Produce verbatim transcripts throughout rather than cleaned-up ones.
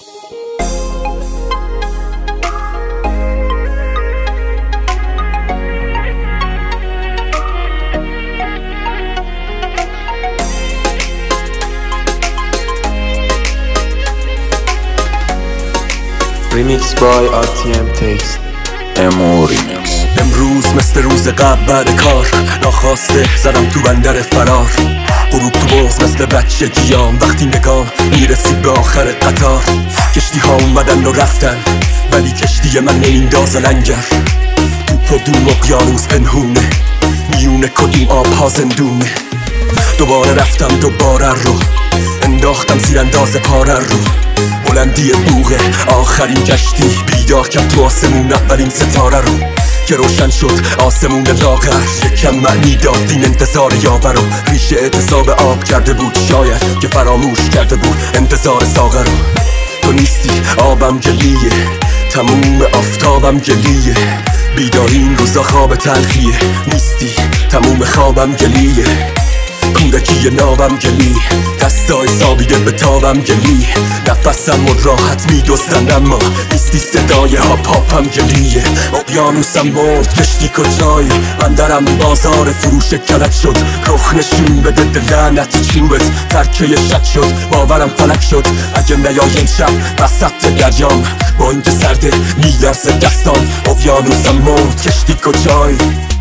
Remix by آر تی ام Taste. امو ریمیکس. امروز مثل روز قبل بعد کار ناخواسته زدم تو بندر فرار. غروب تو باز مثل بچه گیام وقتی نگام میرسید به آخر قطار. کشتی ها اومدن و رفتن ولی کشتی من نمیندازه لنگر. تو پدوم اقیانوس پنهونه میونه کدوم آب ها زندونه. دوباره رفتم دوباره رو انداختم زیر انداز پاره رو. بلندی بوغه آخرین کشتی بیدار کرد تو آسمون اولین ستاره رو که روشن شد آسمون لاغر. یکم معنی داد این انتظار یاور رو. ریشه اعتصاب آب کرده بود شاید که فراموش کرده بود انتظار ساغر رو. تو نیستی آبم گلیه تموم آفتابم گلیه. بیداری این روزا خواب تلخیه نیستی تموم خوابم گلیه. کودکی نابم گلی دستای سابیده به تابم گلی. نفسم و راحت میدوستن اما نیستی صدای هاپ هاپم گلیه. اقیانوسم مرد کشتی کجای بندرم بازار فروش کلک شد. رخ نشون بده دل لعنت چوبت ترکه شک شد باورم فلک شد. اگه نیای این شب وسط دریام با اینکه سرده میلرزه دستام. اقیانوسم مرد کشتی کجای.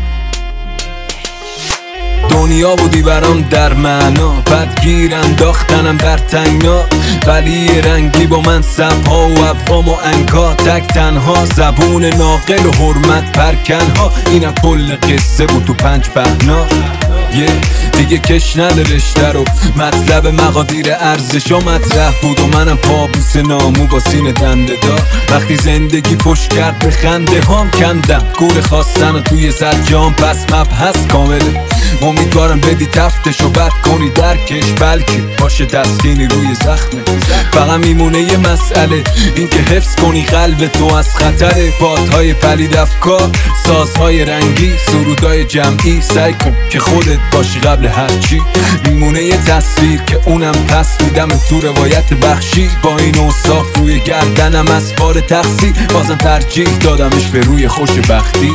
دنیا بودی برام در معنا بد گیر انداختنم در تنگنا. ولی رنگی با من سبها و افهام و انکا تک تنها. زبون ناقل و حرمت پرکنها اینم کل قصه بود تو پنج پهنا. یه yeah. دیگه کش نده رشته رو مطلب مقادیر ارزش ها مطرح بود و منم پابوس نامو با سینه دنده دار. وقتی زندگی پشت کرد به خنده هام کندم گور خواستن و توی سرجام پس مبحث کامله. امیدوارم بدی تفتشو بد کنی درکش بلکه باشه تسکینی روی زخمه. فقط میمونه یه مسئله این که حفظ کنی قلب تو از خطر بادهای پلید افکار سازهای رنگی سرودای جمعی. سعی کن که خودت باشی قبل هرچی. میمونه یه تصویر که اونم پس میدم تو روایت بخشی. با این اوصاف روی گردنم از بار تقصیر بازم ترجیح دادمش به روی خوش بختی.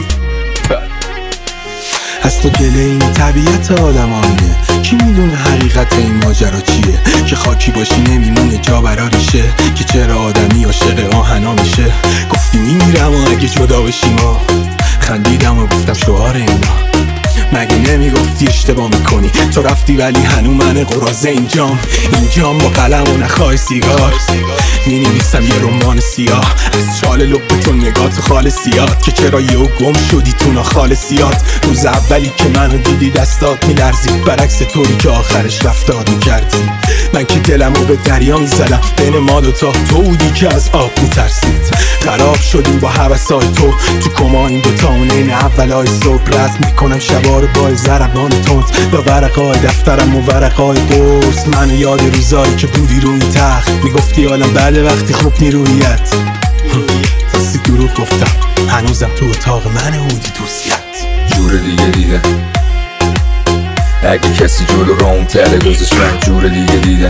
از تو گله این طبیعت آدم آینه. کی میدونه حقیقت این ماجرا چیه که خاکی باشی نمیمونه جا براریشه. که چرا آدمی عاشق آهنا میشه. گفتی میمیرم و اگه جدا بشیم ها. خندیدم و گفتم شعار اینا. مگه نمیگفتی اشتباه میکنی تو رفتی ولی هنو من قرازه اینجام. اینجام با قلم و نخواه سیگار مینویسم یه رمان سیاه. از چال لبتون نگاه تو خال سیاد که چرا یهو گم شدی تو ناخال سیاد. روز اولی که منو دیدی دستات میلرزید برعکس طوری که آخرش رفتار میکردی. من که دلمو به دریا میزدم بین ما دوتا تو بودی که از آب میترسید. خراب شدیم با هوسای تو تو کما این دوتا اونین اولای صبح رد میکنم شبا رو با ضربان تند با ورقای دفترم و ورقای قرص. من یاد روزایی که بودی روی تخت میگفتی حالا بعد وقتی خوب نیرویت راستی دروغ گفتم هنوزم تو اتاق من بودی دوستیت. جور دیگه دیدم اگه کسی جلو رام تره گذاشت من جور دیگه دیدم.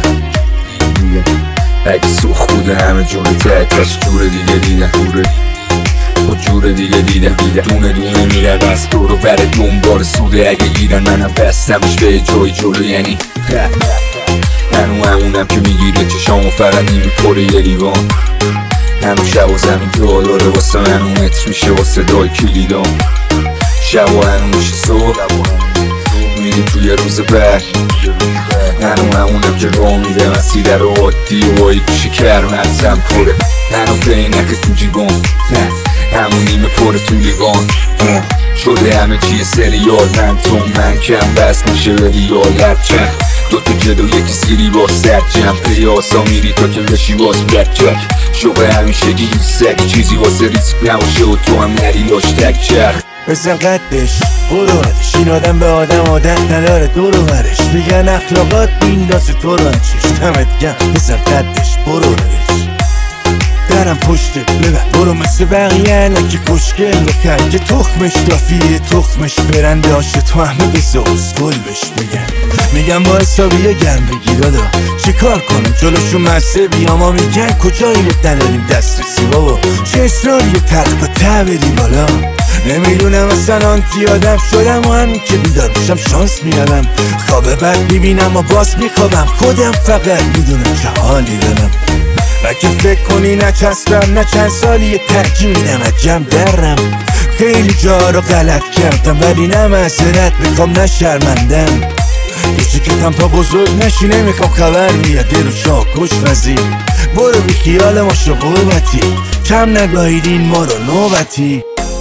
اگه سوخ بوده همه جور تکاش جور دیگه دیدم. و جور دیگه دیدم دونه دونه میرن از دور و بر دنبال سوده. اگه گیرن منم بستمش به جای جلو یعنی هنو همونم که میگیره چشامو فقط نیمی پره یه لیوان. هنو شب و زمین دالاره واسه هنو متر میشه واسه دای کلیدان. شب و هنو میشه صبح میری توی روز بر. هنو همونم که راه میده مسیره رو عادی و وای گوشه کرمزم پره. هنو پینک تو جیبان همون نیمه پره تو لیوان. شده همه چیه سریال من تو من کم بس میشه به ریال هرچند دوتا جلو یکی سیری با سرجم پیاسا میری تا که بشی باز بچک. شبه همیشگی این سگ چیزی واسه ریسک نباشه و تو هم نری لاش تک چرخ. بزن قدش قرارش این آدم به آدم عادت نداره دور و برش. میگن اخلاقات بیندازه تو رو چش دمت گم. بزن قدش قرارش میبرم پشته ببر برو مثل بقیه الکی خوشگل بکن که تخمش دافیه تخمش برنده هاشه تو همه بسه اسکل بش بگن میگم با حسابیه گرم بگی دادا چی کار کنم جلوشون مسته بیام ها میگن کجایی رو نداریم دسترسی بابا چه اصراریه تخت و ته بریم بالا نمیدونم اصلا آنتی آدم شدم و همین که بیدار میشم شانس میارم خواب بد میبینم و باز میخوابم خودم فقط میدونم چه حالی دارم اگه فکر کنی نچسبم نه چند سالی یه ترجیح میدم از جمع درم خیلی جا رو غلط کردم ولی نه معذرت میخوام نه شرمندم یه کتم تا بزرگ نشی نمیخوام خبر بیاد دل و شاکش وزی برو بی خیال ما شو قربتی کم نگاهیدین ما رو نوبتی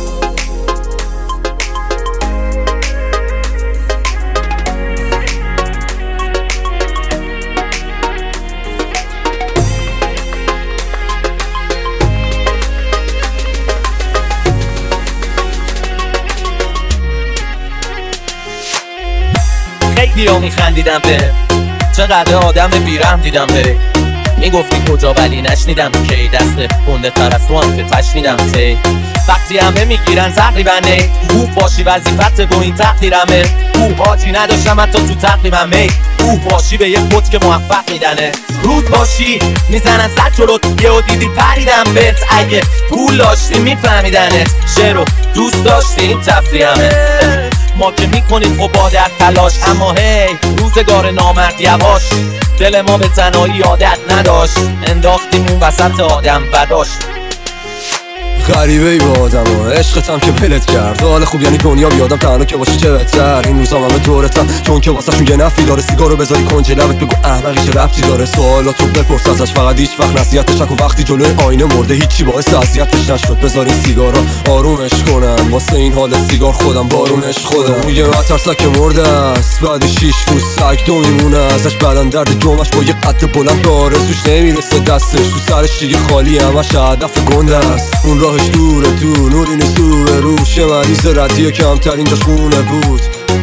خیلی ها میخندیدم به چقدر آدم بیرم دیدم بره میگفتی کجا ولی نشنیدم کی دست گنده تر از تو هم که تشنیدم تی وقتی همه میگیرن تقریبنه خوب باشی وظیفت با این تقدیرمه او حاجی نداشتم حتی تو تقریبم می او باشی به یه خود که موفق میدنه رود باشی میزنن صد جلوت یه و دیدی پریدم بهت اگه پول داشتی میفهمیدنت شعر دوست داشتی این تفریحمه ما که میکنیم خب با در تلاش اما هی روزگار نامرد یواش دل ما به تنهایی عادت نداشت انداختیم اون وسط آدم بداش غریبه ای با آدم ها عشقتم که پلت کرد حال خوب یعنی دنیا بیادم تنها که باشی چه بهتر این روزا همه دورتم چون که واسه شون یه نفی داره سیگارو بذاری کنج لبت بگو احمقی چه ربطی داره سوالاتو بپرس ازش فقط هیچ وقت نصیحتش نکن وقتی جلوی آینه مرده هیچی باعث اذیتش نشد بذارین سیگارا آرومش کنن واسه این حال سیگار خودم بارونش خودم میگه مترسک مرده است بعد شیش روز سگ دو میمونه ازش بدن درد جمعش با یه قد بلند به آرزوش نمیرسه دستش تو سرش دیگه خالی همش هدف گنده است اون راهش دوره تو نوری نیست تو به روش یه مریض ردیه کمترین جاش خونه بود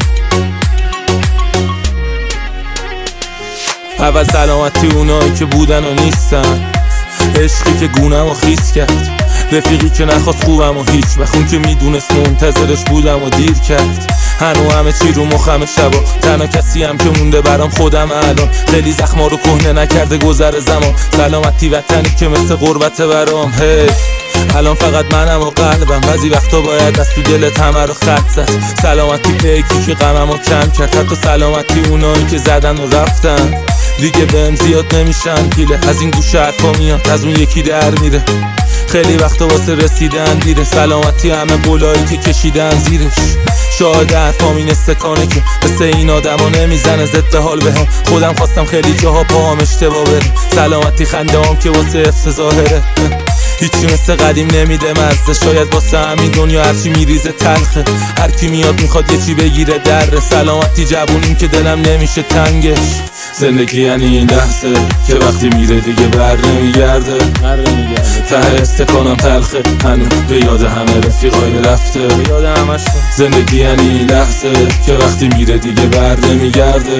اول سلامتی اونایی که بودن و نیستن عشقی که گونم و خیس کرد رفیقی که نخواست خوبم و هیچ بخون که میدونست منتظرش بودم و دیر کرد هنو همه چی رو مخم شبا تنها کسی هم که مونده برام خودم الان خیلی زخما رو کهنه نکرده گذر زمان سلامتی وطنی که مثل غربت برام هی hey. الان فقط منم و قلبم بعضی وقتا باید از تو دلت همه رو خط زد سلامتی پیکی که غممو کم کرد حتی سلامتی اونایی که زدن و رفتن دیگه بهم زیاد نمیشن پیله از این گوشه حرفا میاد از اون یکی در میره خیلی وقتا واسه رسیدن دیره سلامتی همه بلایی که کشیدن زیرش شاهد حرفام این استکانه که مثل این آدم ها نمیزنه ضد حال به هم خودم خواستم خیلی جاها پاهم اشتباه بره سلامتی خنده هم که واسه افت ظاهره هیچی مثل قدیم نمیده مزده شاید واسه همین دنیا هرچی میریزه تلخه هر کی میاد میخواد یه چی بگیره دره سلامتی جوونیم که دلم نمیشه تنگش زندگی یعنی این لحظه که وقتی میره دیگه بر نمیگرده ته استکانم تلخه هنو به یاد همه رفیقای رفته زندگی یعنی این لحظه که وقتی میره دیگه بر نمیگرده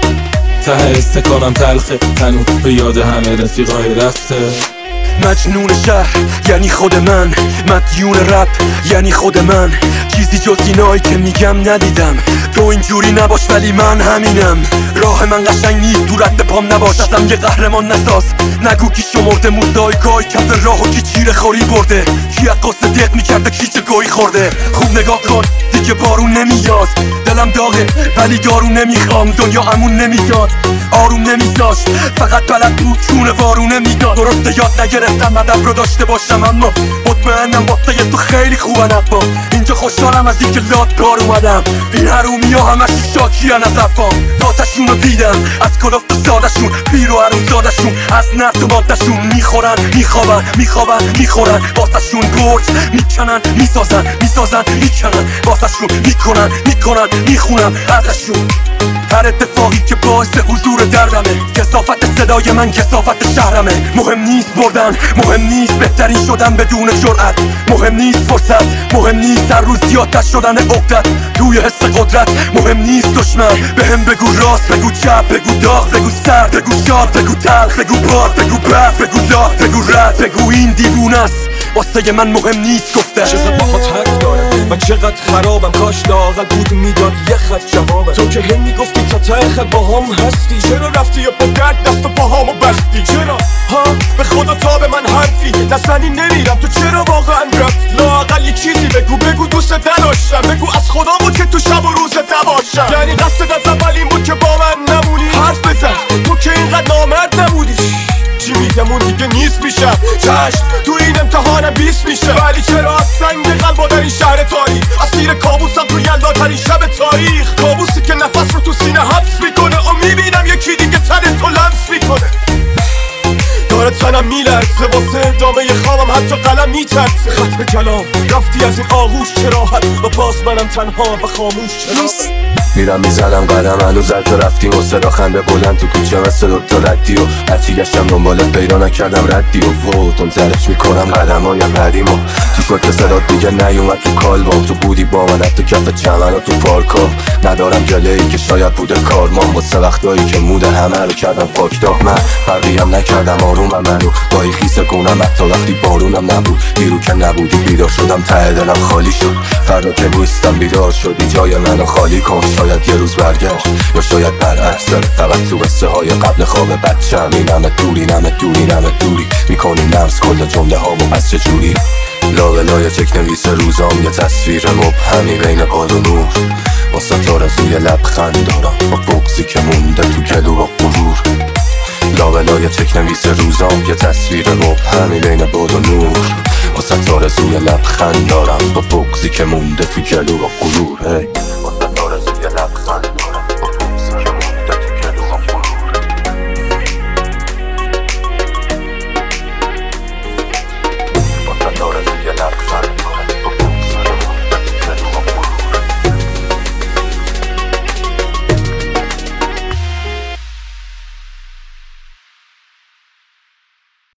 ته استکانم تلخه هنو به یاد همه رفیقای رفته مجنون شهر یعنی خود من مدیون رپ یعنی خود من چیزی جز اینایی که میگم ندیدم تو اینجوری نباش ولی من همینم راه من قشنگ نیست تو رد پام نباش ازم یه قهرمان نساز نگو کی شمرده موزاییکای کف راهو کی چیره خوری برده کی از قصه دق میکرده کی چه گویی خورده خوب نگاه کن دیگه بارون نمیاد دلم داغه ولی دارو نمیخوام دنیا امون نمیداد آروم نمیذاشت فقط بلد بود چونه وارونه میداد درسته یاد نگرفتم ادب رو داشته باشم اما مطمئنم واسه تو خیلی خوبن با اینجا خوشحالم از اینکه لات کار اومدم این حرومی ها همش شاکیان از افام داتشون رو دیدم از کلفت و سادشون پیر و حروم زادشون از نرد و مادشون میخورن میخوابن میخوابن میخورن واسهشون برج میکنن میسازن میسازن میکنن واسهشون میکنن میکنن میخونم ازشون هر اتفاقی که باعث حضور دردمه کثافت صدای من کثافت شهرمه مهم نیست بردن مهم نیست بهترین شدن بدون جرأت، مهم نیست فرصت، مهم نیست هر روز زیادتر شدن عقدت توی حس قدرت، مهم نیست دشمن بهم بگو راست بگو چپ، بگو داغ بگو سرد، بگو شاد بگو تلخ، بگو باد بگو بف، بگو لا بگو رد، بگو این دیوونه است واسه من مهم نیست گفته. چقدر باهات حرف دارم من چقدر خرابم، کاش لااقل بود میداد یه خط جوابم. تو که هی میگفتی تا ته خط با هم هستی، چرا رفتی یا با درد دست و پاهامو بستی؟ چرا ها به خدا تا به من حرفی نزنی نمیرم، تو چرا واقعا رفتی؟ لااقل یه چیزی بگو، بگو دوست نداشتم، بگو از خدا بود که تو شب و روز نباشم. یعنی قصد از اول این بود که با من نمونی؟ حرف بزن تو که اینقدر نامرد نبودی. چی میگم اون دیگه نیست میشم، چشم تو این امتحانم بیست میشه، ولی چرا از سنگ قلبا در این شهر تاریک اسیر کابوسم تو یلداترین شب تاریخ، کابوسی که نفس رو تو سینه حبس میکنه و میبینم یکی دیگه تن تو لمس میکنه. داره تنم میلرزه واسه ادامه خوابم، حتی قلم میترسه. ختم کلام رفتی از این آغوش چراحت و باز منم تنها و خاموش. چرا میرم میزنم قدم هنوز از تو رفتی و صدا خنده بلند تو کوچه مثل دوتا ردی و هرچی گشتم دنبالت پیدا نکردم ردی و و تون ترش میکنم قدم های قدیم و تو شد که صدات دیگه نیومد تو کالبام. تو بودی با من حتی کف چمن و تو پارکا، ندارم جله‌ای که شاید بوده کارمان واسه وقتایی که موده همه رو کردم فاکتا. من فرقیم نکردم آرومم منو با این خیسه کنم حتی وقتی بارونم نبود. دیرو که نبودی بیدار شدم ته دلم خالی شد، فردا که بوستم بیدار شدی جای منو خالی کن. شاید یه روز برگشت یا شاید برعکس داره، فقط تو قصه های قبل خواب بچم این همه دوری نمه دوری نمه دوری میکنی نمز کل جمله ها و پس چجوری. لابلای چک نویس روزام یه تصویر مبهمی بین باد و نور، واسه تو رزوی لبخند دارم با بغضی که مونده تو گلو و غرور. لابلای چک نویس روزام یه تصویر مبهمی بین باد و نور، واسه تو رزوی لبخند دارم با بغضی که مونده تو گلو و غرور.